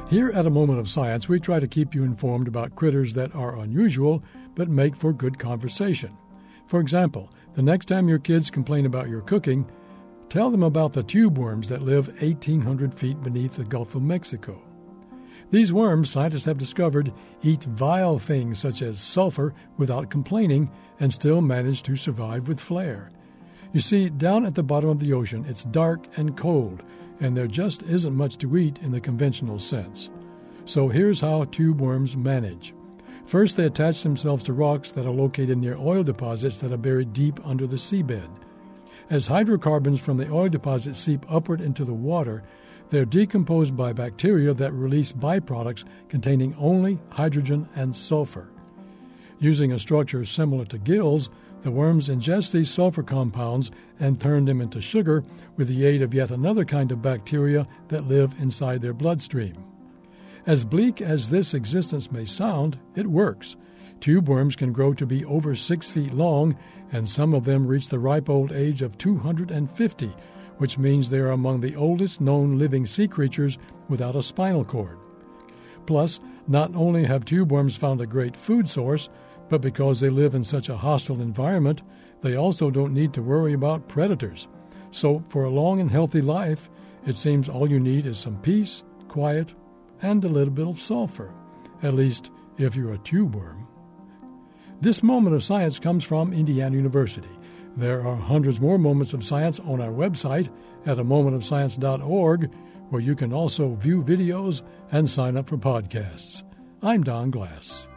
Here at A Moment of Science, we try to keep you informed about critters that are unusual but make for good conversation. For example, the next time your kids complain about your cooking, tell them about the tube worms that live 1,800 feet beneath the Gulf of Mexico. These worms, scientists have discovered, eat vile things such as sulfur without complaining and still manage to survive with flair. You see, down at the bottom of the ocean, it's dark and cold, and there just isn't much to eat in the conventional sense. So here's how tube worms manage. First, they attach themselves to rocks that are located near oil deposits that are buried deep under the seabed. As hydrocarbons from the oil deposits seep upward into the water, they're decomposed by bacteria that release byproducts containing only hydrogen and sulfur. Using a structure similar to gills, the worms ingest these sulfur compounds and turn them into sugar with the aid of yet another kind of bacteria that live inside their bloodstream. As bleak as this existence may sound, it works. Tube worms can grow to be over 6 feet long, and some of them reach the ripe old age of 250, which means they are among the oldest known living sea creatures without a spinal cord. Plus, not only have tube worms found a great food source, but because they live in such a hostile environment, they also don't need to worry about predators. So, for a long and healthy life, it seems all you need is some peace, quiet, and a little bit of sulfur, at least if you're a tube worm. This Moment of Science comes from Indiana University. There are hundreds more moments of science on our website at amomentofscience.org, where you can also view videos and sign up for podcasts. I'm Don Glass.